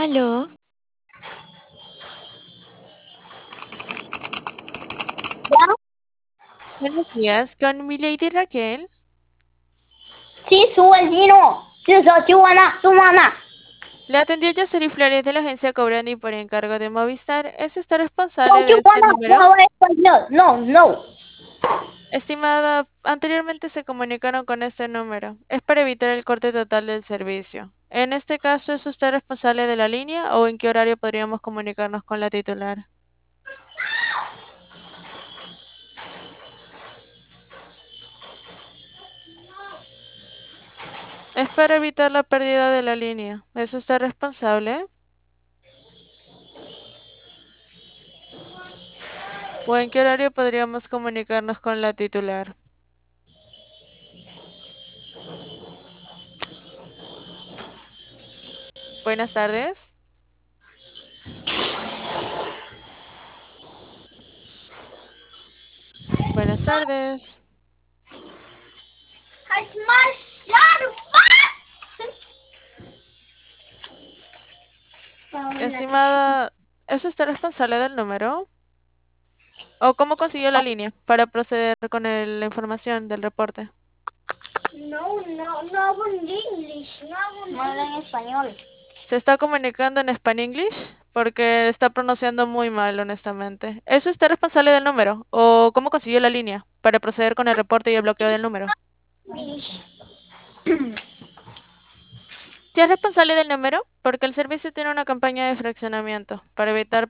Aló, ¿Ya? buenos días, con mi lady Raquel. Sí, sueldino. Sumana. Le atendió Yaceri Flores de la agencia Cobrandi por encargo de Movistar. ¿Es usted responsable de este No número? habla español. No, no. Estimada, anteriormente se comunicaron con este número. Es para evitar el corte total del servicio. En este caso, ¿es usted responsable de la línea o en qué horario podríamos comunicarnos con la titular? Es para evitar la pérdida de la línea. ¿Es usted responsable? ¿O en qué horario podríamos comunicarnos con la titular? Buenas tardes. Buenas tardes. Estimada, ¿es usted responsable del número? ¿O cómo consiguió la línea para proceder con la información del reporte? No hablo inglés. No hablo en español. ¿Se está comunicando en Spanglish? Porque está pronunciando muy mal, honestamente. ¿Es usted responsable del número? ¿O cómo consiguió la línea para proceder con el reporte y el bloqueo del número? Si es responsable del número, porque el servicio tiene una campaña de fraccionamiento para evitar